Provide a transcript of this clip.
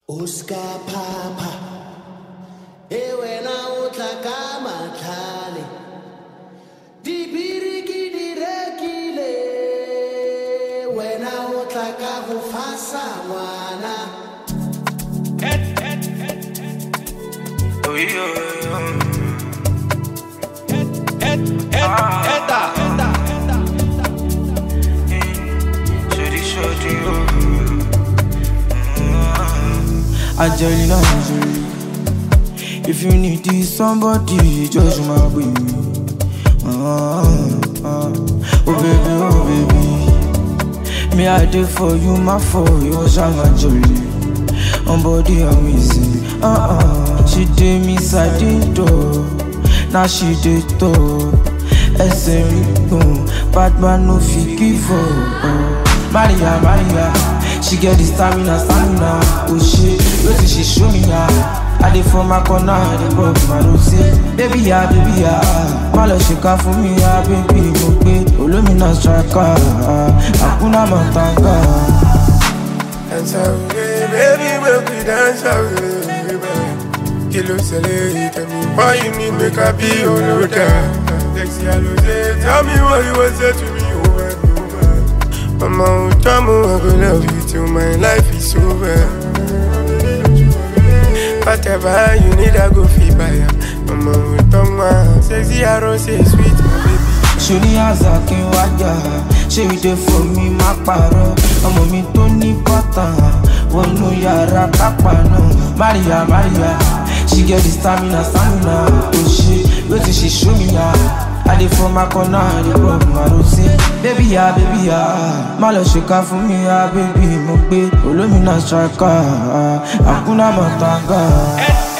Oscar Papa, wena o tla ka matlhale, dibiriki di rekile, wena o tla ka go fasa ngwana. Angelina Jolie. If you need this somebody, just my baby. Oh baby. Me I did for you, my for you, Angelina. On body amazing. She did me side door. Now she did top. Bad man no fit give up. Maria. She get the stamina. Oh shit, what did she show me I did for my corner, I did broke my rose. Baby ya, my love she got for me baby, okay. Olumina striker, Hakuna Matanga. Dance away, baby, make we dance away, baby. Kilo Sele, tell me why you need make I be your loader. Sexy Alose, tell me what you want to say to me over and over. Mama, I go love you till my life is over. Whatever you need, I go feel by ya. Mama, sexy Alose, sweet, my baby. Shoni Azaki Waya, she be there for me, my paro. I'm on me Tony Pata, one no yara kapano. Maria, she get the stamina. Oh shit, what did she show me I did for my corner, I did broke my rose. Baby ya, my love she got for me baby, Mugbe, Olumina striker, Hakuna Matanga.